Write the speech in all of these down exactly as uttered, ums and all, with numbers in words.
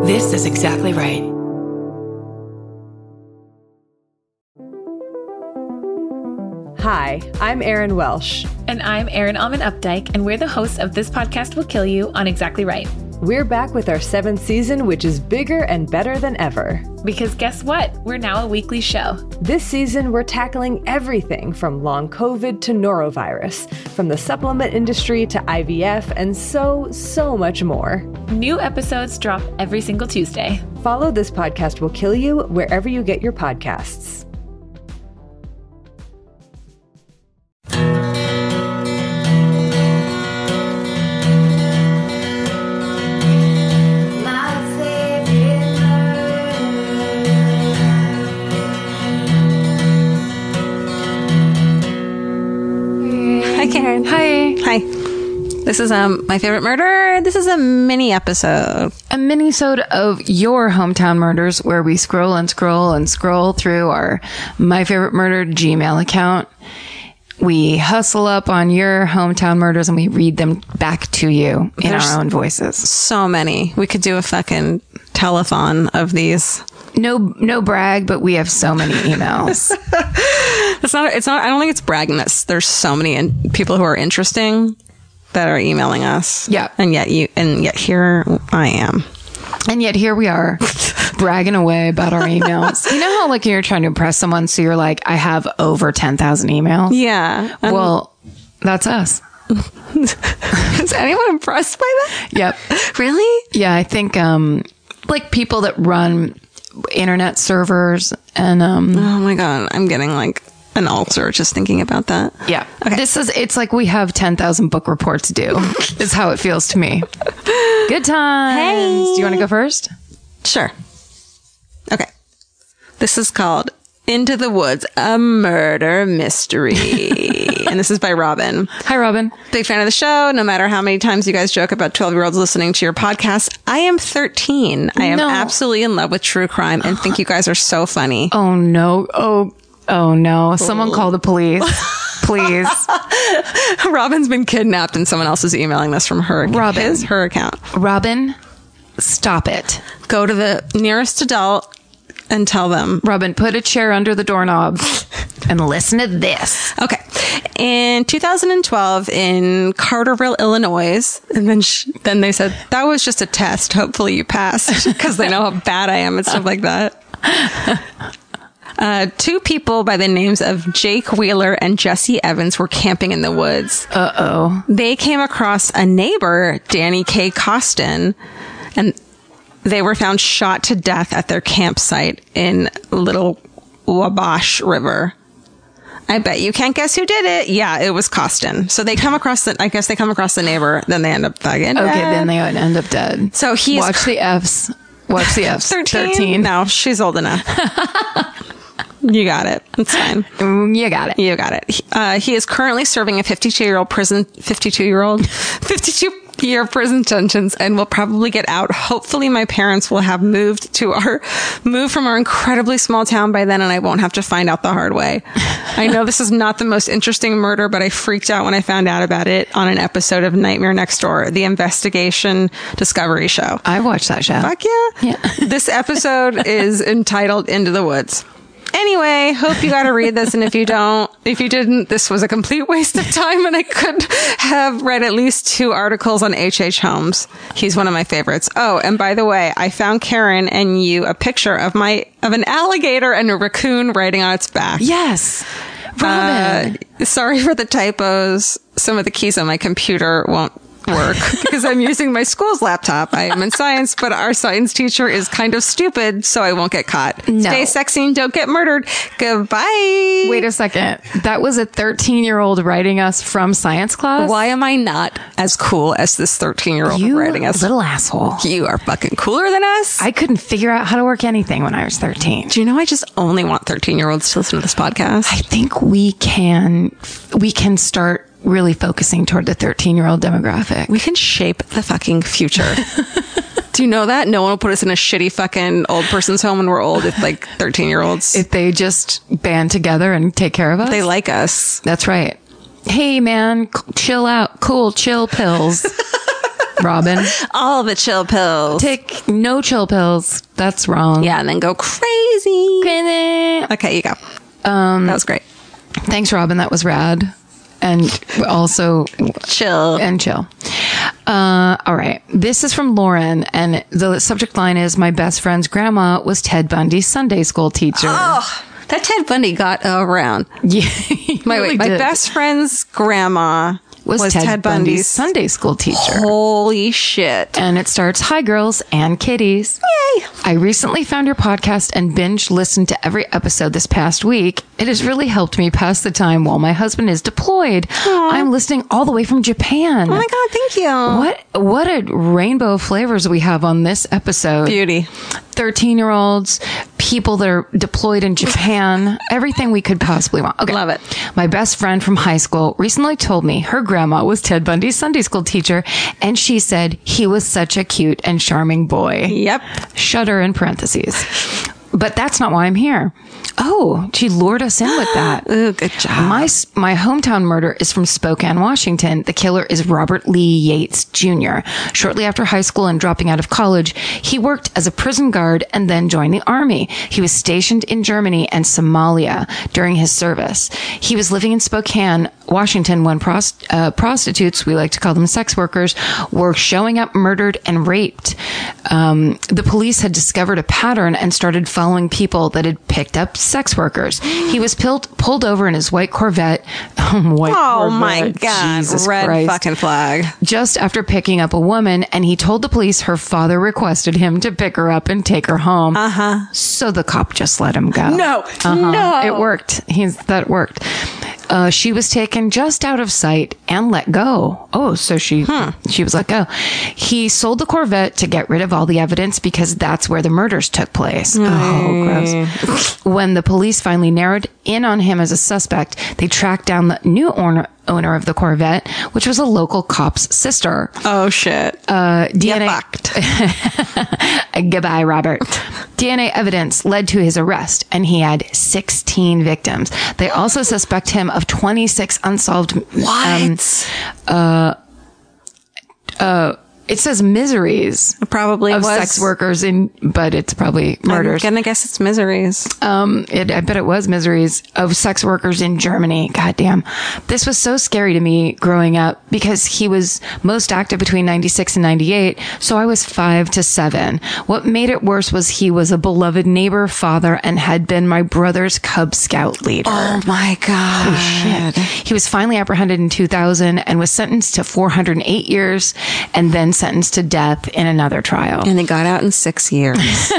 This is exactly right. Hi, I'm Erin Welsh. And I'm Erin Alman Updike, and we're the hosts of This Podcast Will Kill You on Exactly Right. We're back with our seventh season, which is bigger and better than ever. Because guess what? We're now a weekly show. This season, we're tackling everything from long COVID to norovirus, from the supplement industry to I V F, and so, so much more. New episodes drop every single Tuesday. Follow This Podcast Will Kill You wherever you get your podcasts. Karen. Hi. Hi. This is um my favorite murder. This is a mini episode. A mini-sode of your hometown murders, where we scroll and scroll and scroll through our My Favorite Murder Gmail account. We hustle up on your hometown murders and we read them back to you in There's our own voices. So many. We could do a fucking telethon of these. No, no brag, but we have so many emails. It's not, it's not, I don't think it's bragging. That's, there's so many in, people who are interesting that are emailing us. Yeah. And yet you, and yet here I am. And yet here we are bragging away about our emails. You know how like you're trying to impress someone, so you're like, I have over ten thousand emails. Yeah. Um, Well, that's us. Is anyone impressed by that? Yep. Really? Yeah. I think, um, like people that run internet servers and, um, Oh my God. I'm getting like an ulcer just thinking about that. yeah. Okay. This is, it's like we have ten thousand book reports due, is how it feels to me. Good times. Hey. Do you want to go first? Sure. Okay. This is called Into the Woods, a Murder Mystery. And this is by Robin. Hi, Robin. Big fan of the show. No matter how many times you guys joke about twelve-year-olds listening to your podcast, I am thirteen. I am No. absolutely in love with true crime and think you guys are so funny. Oh, no. Oh, oh, no. Someone call the police. Please. Robin's been kidnapped and someone else is emailing this from her, Robin. his, her account. Robin, stop it. Go to the nearest adult and tell them. Robin, put a chair under the doorknob and listen to this. Okay. In two thousand twelve in Carterville, Illinois, and then sh- then they said, that was just a test. Hopefully you passed, because they know how bad I am and stuff like that. Uh, two people by the names of Jake Wheeler and Jesse Evans were camping in the woods. Uh-oh. They came across a neighbor, Danny K. Costin, and they were found shot to death at their campsite in Little Wabash River. I bet you can't guess who did it. Yeah, it was Costin. So they come across the, I guess they come across the neighbor, then they end up fucking Okay, dead. then they would end up dead. So he's Watch the F's. Watch the F's. thirteen? thirteen. No, she's old enough. You got it. It's fine. Mm, you got it. You got it. Uh, he is currently serving a fifty-two-year-old prison, fifty-two-year-old, fifty-two-year prison sentence, and will probably get out. Hopefully, my parents will have moved to our, moved from our incredibly small town by then, and I won't have to find out the hard way. I know this is not the most interesting murder, but I freaked out when I found out about it on an episode of Nightmare Next Door, the investigation discovery show. I watched that show. Fuck yeah. Yeah. This episode is entitled Into the Woods. Anyway, hope you got to read this. And if you don't, if you didn't, this was a complete waste of time. And I could have read at least two articles on H H. Holmes. He's one of my favorites. Oh, and by the way, I found Karen and you a picture of my, of an alligator and a raccoon riding on its back. Yes. Robin. Uh, sorry for the typos. Some of the keys on my computer won't work because I'm using my school's laptop. I am in science, but our science teacher is kind of stupid, so I won't get caught. No. Stay sexy and don't get murdered. Goodbye. Wait a second. That was a thirteen-year-old writing us from science class? Why am I not as cool as this thirteen-year-old You writing us? little asshole. You are fucking cooler than us. I couldn't figure out how to work anything when I was thirteen. Do you know I just only want thirteen-year-olds to listen to this podcast? I think we can, we can start really focusing toward the thirteen-year-old demographic. We can shape the fucking future. Do you know that? No one will put us in a shitty fucking old person's home when we're old. It's like thirteen-year-olds. If they just band together and take care of us. They like us. That's right. Hey, man, c- chill out. Cool, chill pills. Robin. All the chill pills. Take no chill pills. That's wrong. Yeah, and then go crazy. Crazy. Okay, you go. Um, that was great. Thanks, Robin. That was rad. And also chill. And chill. Uh, all right. This is from Lauren, and the subject line is, my best friend's grandma was Ted Bundy's Sunday school teacher. Oh, that Ted Bundy got around. Yeah. my, really wait, my did. best friend's grandma was, was Ted, Ted Bundy's, Bundy's Sunday school teacher. Holy shit. And it starts, hi girls and kitties. Yay. I recently found your podcast and binge listened to every episode this past week. It has really helped me pass the time while my husband is deployed. Aww. I'm listening all the way from Japan. Oh my God, thank you. What, what a rainbow of flavors we have on this episode. Beauty. thirteen year olds, people that are deployed in Japan, everything we could possibly want. Okay. Love it. My best friend from high school recently told me her grandma was Ted Bundy's Sunday school teacher, and she said he was such a cute and charming boy. Yep. Shudder in parentheses. But that's not why I'm here. Oh, she lured us in with that. Ooh, good job. My my hometown murder is from Spokane, Washington. The killer is Robert Lee Yates Junior Shortly after high school and dropping out of college, he worked as a prison guard and then joined the army. He was stationed in Germany and Somalia during his service. He was living in Spokane, Washington, when prost- uh, prostitutes, we like to call them sex workers, were showing up murdered and raped. Um, the police had discovered a pattern and started following people that had picked up sex workers. He was pulled pulled over in his white Corvette. white oh Corvette. my God. Jesus Red Christ. fucking flag. Just after picking up a woman, and he told the police her father requested him to pick her up and take her home. Uh-huh. So the cop just let him go. No. Uh-huh. No. It worked. He's that worked. Uh, she was taken just out of sight and let go. Oh, so she hmm. she was let go. He sold the Corvette to get rid of all the evidence because that's where the murders took place. Mm. Oh, gross. When the police finally narrowed in on him as a suspect, they tracked down the new owner owner of the Corvette, which was a local cop's sister. Oh, shit. Uh, D N A. Fucked. Goodbye, Robert. D N A evidence led to his arrest, and he had sixteen victims. They also suspect him of twenty-six unsolved... What? Um, uh, uh, it says miseries. Probably of was. sex workers, in, but it's probably murders. I'm gonna guess it's miseries. Um, it, I bet it was miseries of sex workers in Germany. Goddamn. This was so scary to me growing up because he was most active between ninety-six and ninety-eight. So I was five to seven. What made it worse was he was a beloved neighbor, father, and had been my brother's Cub Scout leader. Oh my God. Holy shit. He was finally apprehended in two thousand and was sentenced to four hundred eight years and then sentenced to death in another trial. And he got out in six years.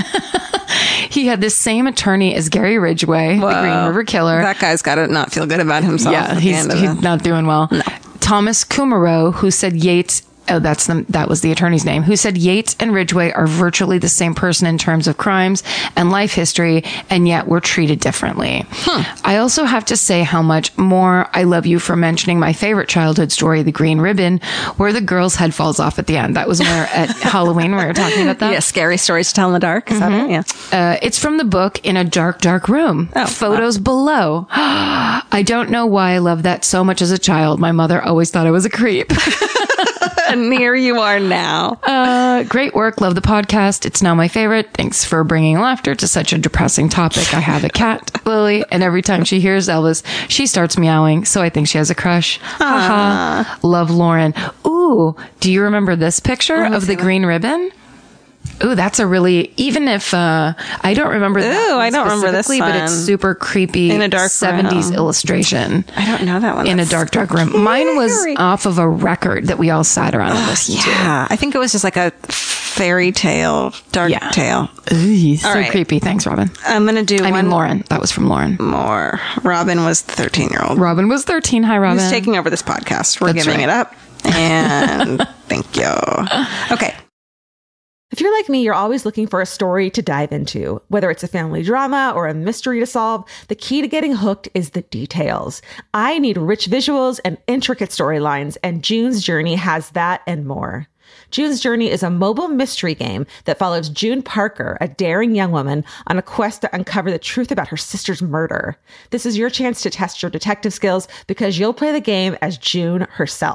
He had the same attorney as Gary Ridgway, Whoa. the Green River Killer. That guy's got to not feel good about himself. Yeah, he's, he's not doing well. No. Thomas Kumaro, who said Yates... Oh, that's the, that was the attorney's name, who said Yates and Ridgway are virtually the same person in terms of crimes and life history, and yet were treated differently. Hmm. I also have to say how much more I love you for mentioning my favorite childhood story, The Green Ribbon, where the girl's head falls off at the end. That was when we were at Halloween, we were talking about that. Yeah, scary stories to tell in the dark. Is mm-hmm. that it? Yeah. Uh, it's from the book In a Dark, Dark Room. Oh, Photos wow. below. I don't know why I loved that so much as a child. My mother always thought I was a creep. And here you are now. Uh, great work. Love the podcast. It's now my favorite. Thanks for bringing laughter to such a depressing topic. I have a cat, Lily, and every time she hears Elvis, she starts meowing. So I think she has a crush. Haha. Love, Lauren. Ooh, do you remember this picture oh, of the green ribbon? Ooh, that's a really, even if, uh, I don't remember that Ooh, I don't remember this one. But it's super creepy. In a dark seventies room. illustration. I don't know that one. In a dark, dark room. Scary. Mine was off of a record that we all sat around and listened yeah. to. Yeah, I think it was just like a fairy tale, dark yeah. tale. Ooh, so right. creepy. Thanks, Robin. I'm going to do I one mean, Lauren. That was from Lauren. More. Robin was the thirteen-year-old. Robin was thirteen. Hi, Robin. Who's taking over this podcast. We're That's giving right. it up. And thank you. Okay. If you're like me, you're always looking for a story to dive into. Whether it's a family drama or a mystery to solve, the key to getting hooked is the details. I need rich visuals and intricate storylines, and June's Journey has that and more. June's Journey is a mobile mystery game that follows June Parker, a daring young woman, on a quest to uncover the truth about her sister's murder. This is your chance to test your detective skills because you'll play the game as June herself.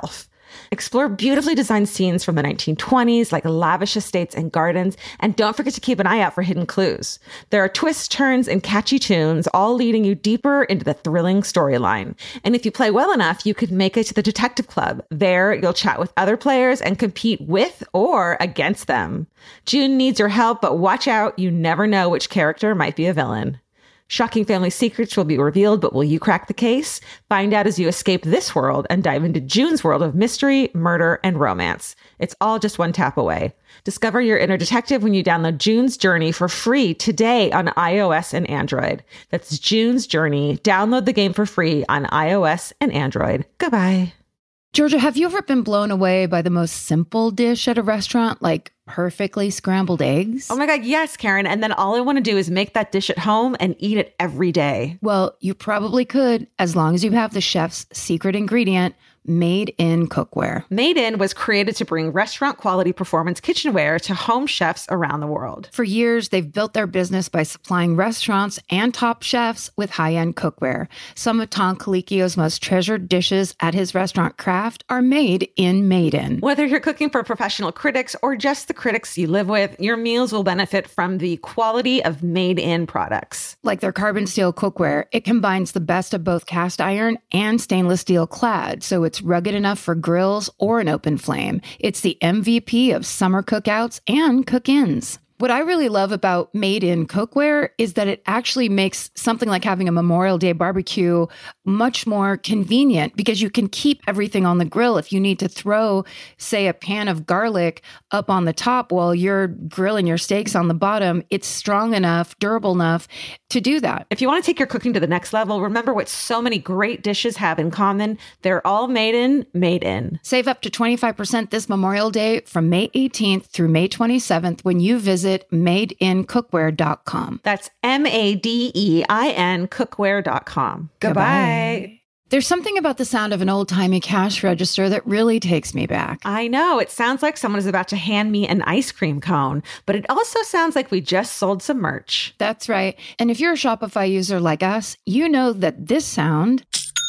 Explore beautifully designed scenes from the nineteen twenties, like lavish estates and gardens, and don't forget to keep an eye out for hidden clues. There are twists, turns, and catchy tunes, all leading you deeper into the thrilling storyline. And if you play well enough, you could make it to the Detective Club. There, you'll chat with other players and compete with or against them. June needs your help, but watch out, you never know which character might be a villain. Shocking family secrets will be revealed, but will you crack the case? Find out as you escape this world and dive into June's world of mystery, murder, and romance. It's all just one tap away. Discover your inner detective when you download June's Journey for free today on iOS and Android. That's June's Journey. Download the game for free on iOS and Android. Goodbye. Georgia, have you ever been blown away by the most simple dish at a restaurant, like perfectly scrambled eggs? Oh my God, yes, Karen. And then all I want to do is make that dish at home and eat it every day. Well, you probably could, as long as you have the chef's secret ingredient, Made in Cookware. Made in was created to bring restaurant quality performance kitchenware to home chefs around the world. For years, they've built their business by supplying restaurants and top chefs with high-end cookware. Some of Tom Colicchio's most treasured dishes at his restaurant Craft are made in Made in. Whether you're cooking for professional critics or just the critics you live with, your meals will benefit from the quality of Made in products. Like their carbon steel cookware, it combines the best of both cast iron and stainless steel clad, so it's rugged enough for grills or an open flame. It's the M V P of summer cookouts and cook-ins. What I really love about Made in Cookware is that it actually makes something like having a Memorial Day barbecue much more convenient because you can keep everything on the grill. If you need to throw, say, a pan of garlic up on the top while you're grilling your steaks on the bottom, it's strong enough, durable enough to do that. If you want to take your cooking to the next level, remember what so many great dishes have in common. They're all made in, made in. Save up to twenty-five percent this Memorial Day from May eighteenth through May twenty-seventh when you visit made in cookware dot com. That's M A D E I N cookware dot com. Goodbye. There's something about the sound of an old-timey cash register that really takes me back. I know. It sounds like someone is about to hand me an ice cream cone, but it also sounds like we just sold some merch. That's right. And if you're a Shopify user like us, you know that this sound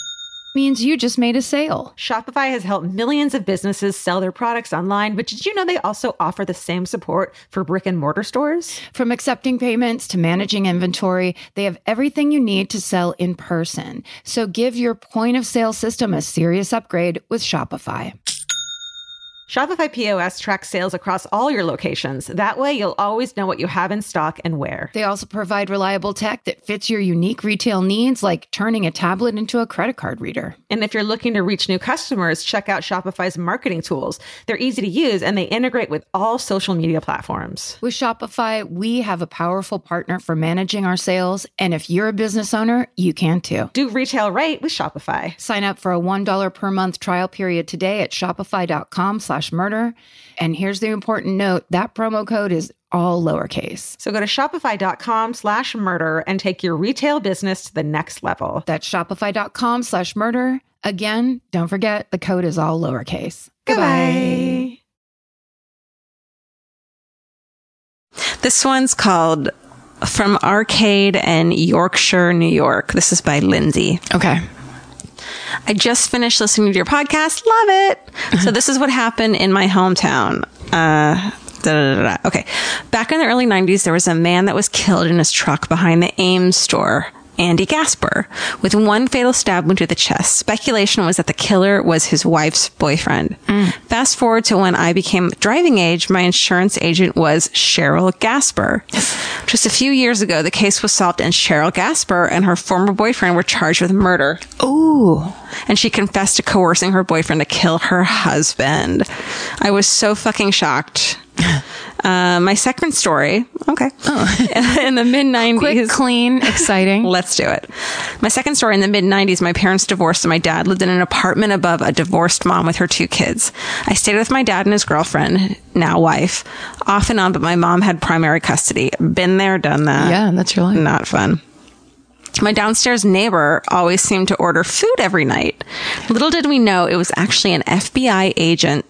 means you just made a sale. Shopify has helped millions of businesses sell their products online, but did you know they also offer the same support for brick and mortar stores? From accepting payments to managing inventory, they have everything you need to sell in person. So give your point of sale system a serious upgrade with Shopify. Shopify P O S tracks sales across all your locations. That way, you'll always know what you have in stock and where. They also provide reliable tech that fits your unique retail needs, like turning a tablet into a credit card reader. And if you're looking to reach new customers, check out Shopify's marketing tools. They're easy to use, and they integrate with all social media platforms. With Shopify, we have a powerful partner for managing our sales. And if you're a business owner, you can too. Do retail right with Shopify. Sign up for a one dollar per month trial period today at shopify.com slash murder. And here's the important note, that promo code is all lowercase. So go to shopify.com slash murder and take your retail business to the next level. That's shopify.com slash murder. Again, don't forget, the code is all lowercase. Goodbye. This one's called From Arcade in Yorkshire, New York. This is by Lindsay. Okay. I just finished listening to your podcast. Love it. So this is what happened in my hometown. Uh, da, da, da, da. Okay. Back in the early nineties, there was a man that was killed in his truck behind the Ames store, Andy Gasper, with one fatal stab wound to the chest. Speculation was that the killer was his wife's boyfriend. Mm. Fast forward to when I became driving age, my insurance agent was Cheryl Gasper. Just a few years ago, the case was solved and Cheryl Gasper and her former boyfriend were charged with murder. Ooh. And she confessed to coercing her boyfriend to kill her husband. I was so fucking shocked. Uh, my second story. Okay. Oh. In the mid nineties. Quick, clean, exciting. Let's do it. My second story, in the mid nineties, my parents divorced and my dad lived in an apartment above a divorced mom with her two kids. I stayed with my dad and his girlfriend, now wife, off and on, but my mom had primary custody. Been there, done that. Yeah, that's your life. Not fun. My downstairs neighbor always seemed to order food every night. Little did we know it was actually an F B I agent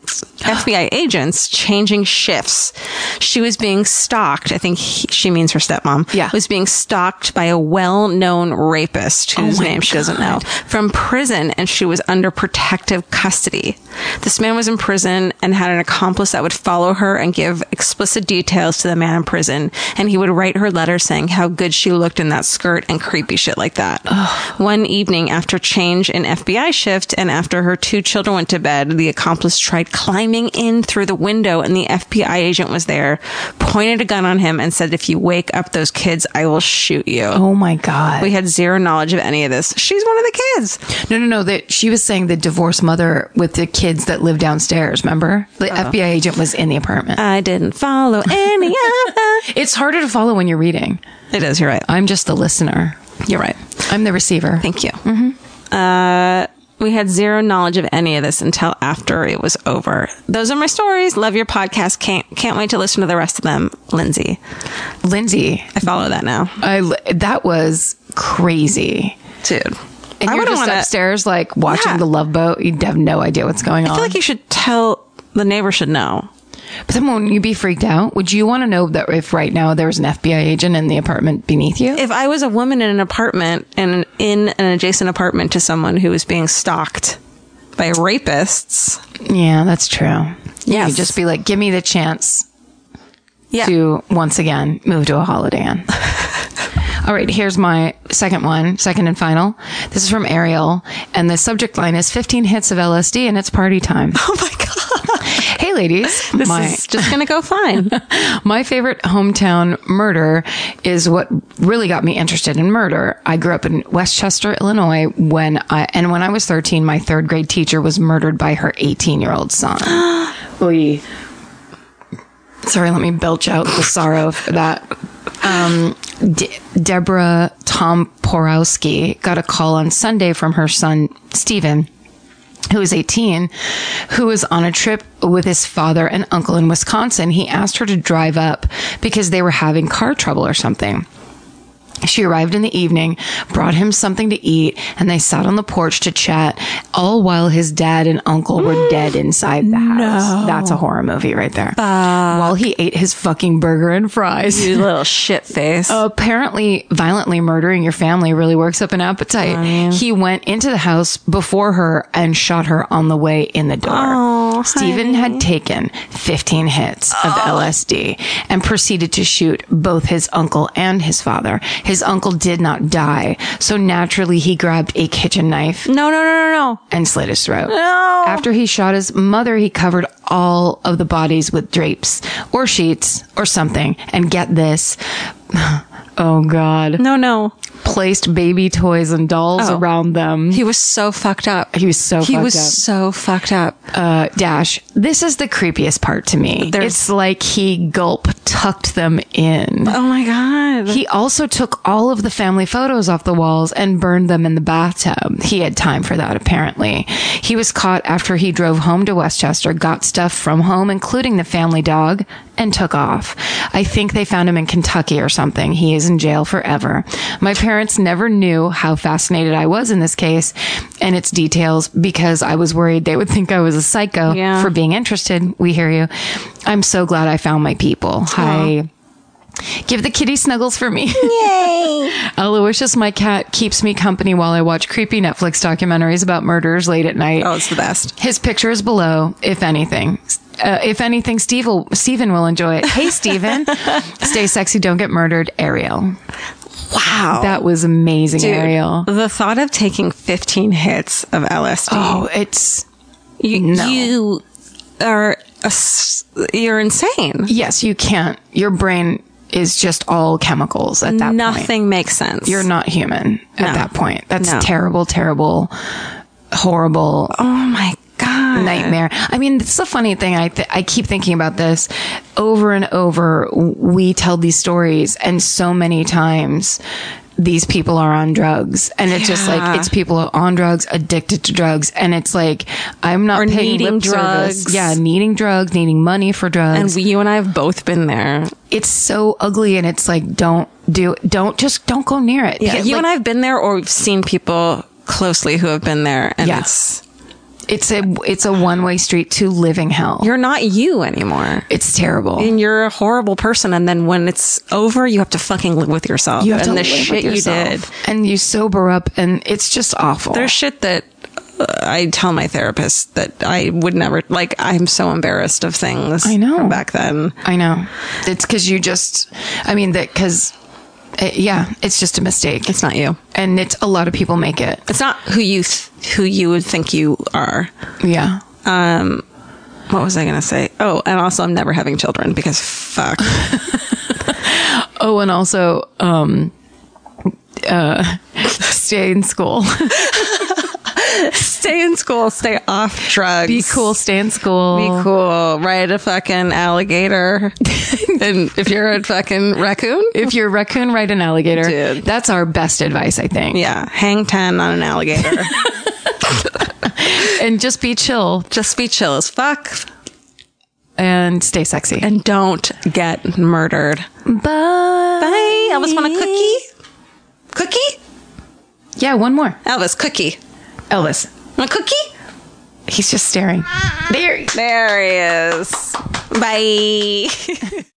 F B I agents changing shifts. She was being stalked. I think he, she means her stepmom. Yeah. Was being stalked by a well-known rapist whose Oh my name she doesn't know God. from prison, and she was under protective custody. This man was in prison and had an accomplice that would follow her and give explicit details to the man in prison. And he would write her letters saying how good she looked in that skirt and creepy shit like that. Ugh. One evening after change in F B I shift and after her two children went to bed, the accomplice tried climbing in through the window, and the F B I agent was there, pointed a gun on him and said, if you wake up those kids, I will shoot you. Oh my God. We had zero knowledge of any of this. She's one of the kids. No, no, no. That she was saying the divorced mother with the kids that live downstairs. Remember? The Oh. F B I agent was in the apartment. I didn't follow any of that. It's harder to follow when you're reading. It is. You're right. I'm just the listener. You're right. I'm the receiver. Thank you. Mm-hmm. Uh, we had zero knowledge of any of this until after it was over. Those are my stories. Love your podcast. Can't can't wait to listen to the rest of them. Lindsay. Lindsay. I follow that now. I, that was crazy. Dude. And I you're wouldn't just wanna- upstairs, like, watching Yeah. the Love Boat. You'd have no idea what's going on. I feel like you should tell, the neighbor should know. But then wouldn't you be freaked out? Would you want to know that if right now there was an F B I agent in the apartment beneath you? If I was a woman in an apartment and in an adjacent apartment to someone who was being stalked by rapists. Yeah, that's true. Yes. You'd just be like, give me the chance Yeah. to once again move to a Holiday Inn. All right, here's my second one, second and final. This is from Ariel, and the subject line is fifteen hits of L S D and it's party time. Oh my God. Hey, ladies. This my, is just going to go fine. my favorite hometown murder is what really got me interested in murder. I grew up in Westchester, Illinois, when I, and when I was thirteen, my third grade teacher was murdered by her eighteen-year-old son. Oy. Sorry, let me belch out the sorrow for that. Um, De- Deborah Tomporowski got a call on Sunday from her son, Stephen, who was eighteen, who was on a trip with his father and uncle in Wisconsin. He asked her to drive up because they were having car trouble or something. She arrived in the evening, brought him something to eat, and they sat on the porch to chat, all while his dad and uncle were dead inside the house. No. That's a horror movie right there. Uh, while he ate his fucking burger and fries. You little shit face. Apparently, violently murdering your family really works up an appetite. I mean. He went into the house before her and shot her on the way in the door. Oh, Stephen had taken fifteen hits of oh. L S D and proceeded to shoot both his uncle and his father. His uncle did not die, so naturally he grabbed a kitchen knife. No, no, no, no, no. And slit his throat. No. After he shot his mother, he covered all of the bodies with drapes or sheets or something. And get this. Oh, God. No, no. Placed baby toys and dolls oh. around them. He was so fucked up. He was so he fucked was up. so fucked up. Uh, Dash, this is the creepiest part to me. There's... It's like he gulp tucked them in. Oh my God. He also took all of the family photos off the walls and burned them in the bathtub. He had time for that, apparently. He was caught after he drove home to Westchester, got stuff from home, including the family dog, and took off. I think they found him in Kentucky or something. He is in jail forever. My parents never knew how fascinated I was in this case and its details because I was worried they would think I was a psycho yeah. for being interested. We hear you. I'm so glad I found my people. Hi. Give the kitty snuggles for me. Yay. Aloysius, my cat, keeps me company while I watch creepy Netflix documentaries about murders late at night. Oh, it's the best. His picture is below, if anything. Uh, if anything, Steve will, Steven will enjoy it. Hey, Steven. Stay sexy, don't get murdered. Ariel. Wow. That was amazing, Dude, Ariel. The thought of taking fifteen hits of L S D. Oh, it's... You, no. you are... A, you're insane. Yes, you can't. Your brain is just all chemicals at that Nothing point. Nothing makes sense. You're not human at no. that point. That's no. terrible, terrible, horrible. Oh my God. Nightmare. I mean, it's the funny thing. I th- I keep thinking about this over and over. We tell these stories, and so many times these people are on drugs, and it's yeah. just like it's people on drugs, addicted to drugs, and it's like I'm not or paying needing lip drugs. Service. Yeah, needing drugs, needing money for drugs. And we, you and I have both been there. It's so ugly, and it's like don't do, don't just don't go near it. Yeah, because, you like, and I have been there, or we've seen people closely who have been there, and yeah. it's. It's a it's a one way street to living hell. You're not you anymore. It's terrible. And you're a horrible person. And then when it's over, you have to fucking live with yourself. You have and to the live shit with you did. yourself. And you sober up, and it's just awful. There's shit that uh, I tell my therapist that I would never, like, I'm so embarrassed of things. I know. From back then. I know. It's because you just, I mean, that because, yeah, it's just a mistake. It's not you. And it's a lot of people make it. It's not who you th- who you would think you are. Yeah. Um, what was I going to say? Oh, and also I'm never having children because fuck. Oh, and also, um, uh, stay in school. Stay in school. Stay off drugs. Be cool. Stay in school. Be cool. Ride a fucking alligator. And if you're a fucking raccoon, If you're a raccoon, ride an alligator. Dude. That's our best advice, I think. yeah, hang ten on an alligator. And just be chill Just be chill as fuck and stay sexy. and don't get murdered. Bye. Bye. Elvis, want a cookie? Cookie? Yeah, one more. Elvis, cookie. Elvis. Want a cookie? He's just staring. There. There he is. Bye.